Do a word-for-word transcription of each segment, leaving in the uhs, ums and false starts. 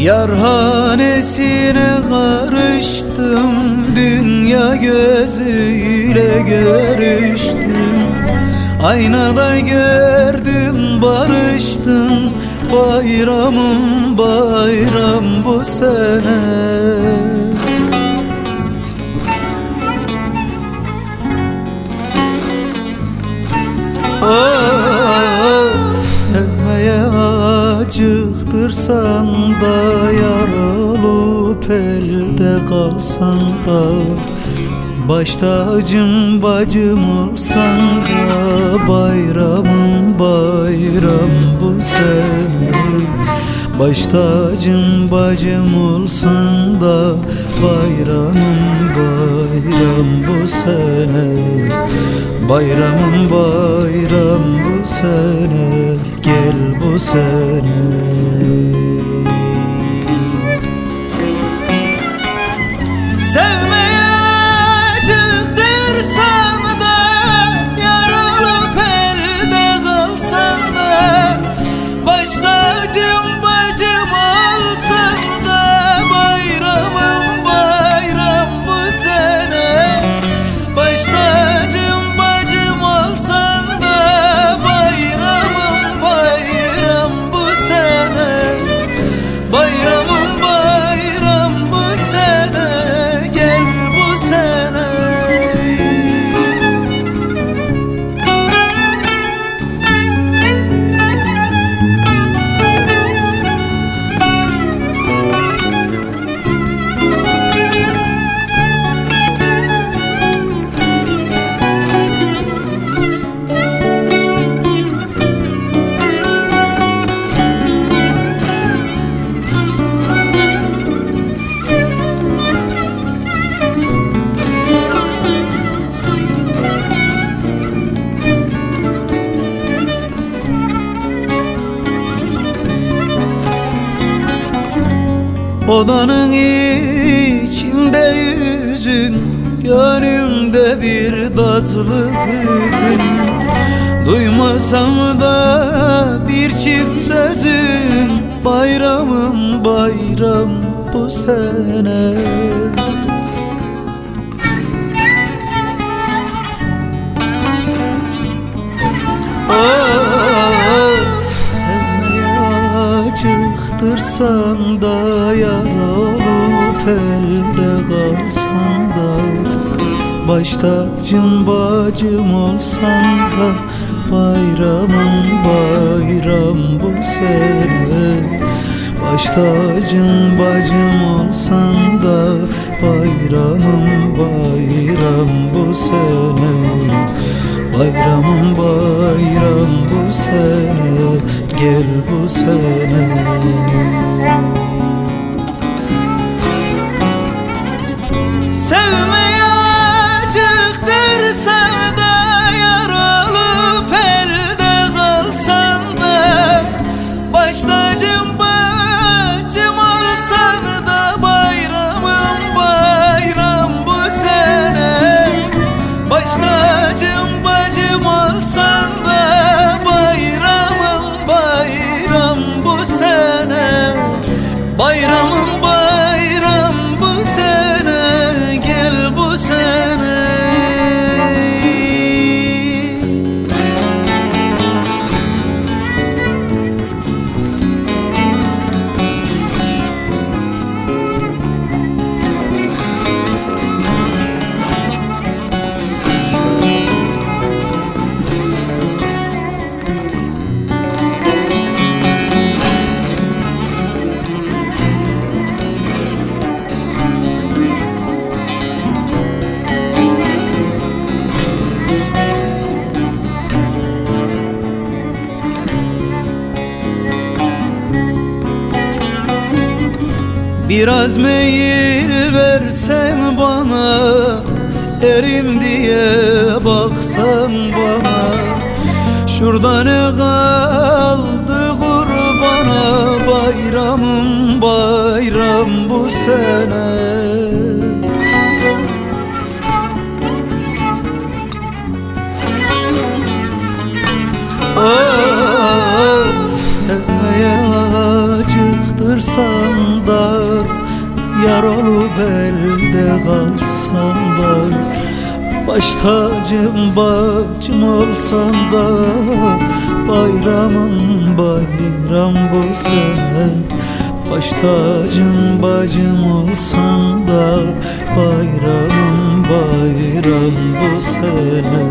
Yarhanesine karıştım, dünya gözüyle görüştüm. Aynada gördüm, barıştım, bayramım bayram bu sene. Of, sevmeye acıktırsan da, yar olup elde kalsan da, baş tacım bacım olsan da, bayramım bayram bu sene. Baş tacım bacım olsan da, bayramım bayram bu sene. Bayramım bayram bu sene, gel bu sene. Sevmeye acıktırsan da, yar olup elde kalsan da, baş tacım bacım olsan da, bayramım bayram bu sene. Baş tacım bacım olsan da, bayramım bayram bu sene. Bayramım bayram bu sene, gel bu sene. Odanın içinde yüzün, gönlümde bir tatlı hüzün. Duymasam da bir çift sözün, bayramım bayram bu sene. Acıktırsan da, yar olup elde kalsan da, baş tacım bacım olsan da, bayramım bayram bu sene. Baş tacım bacım olsan da, bayramım bayram bu sene. Bayramım bayram bu sene, gel bu sene. Sevmeye acıktırsa da, yar olup elde kalsan da, baş tacım bacım olsan da, bayramım bayram bu sene. Baş tacım bacım olsan da, bayramım bayram bu sene. Bayramım bayram bu sene, gel bu sene. Biraz meyil versen bana, erim diye baksan bana. Şurada ne kaldı kurbana, bayramım bayram bu sene. Of, sevmeye acıktırsan da, yar olup elde kalsan da, baş tacım bacım olsan da, bayramım bayram bu sene. Baş tacım bacım olsan da, bayramım bayram bu sene.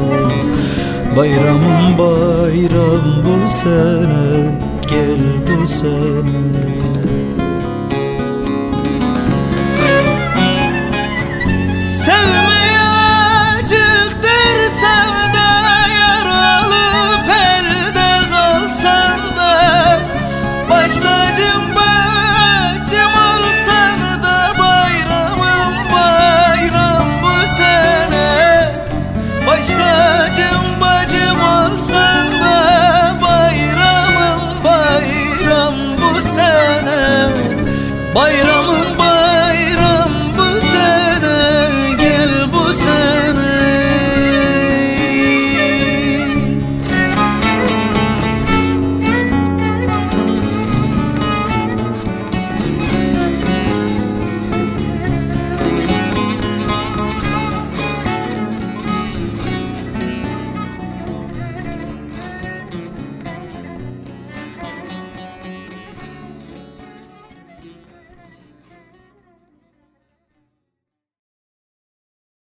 Bayramım bayram bu sene, gel bu sene.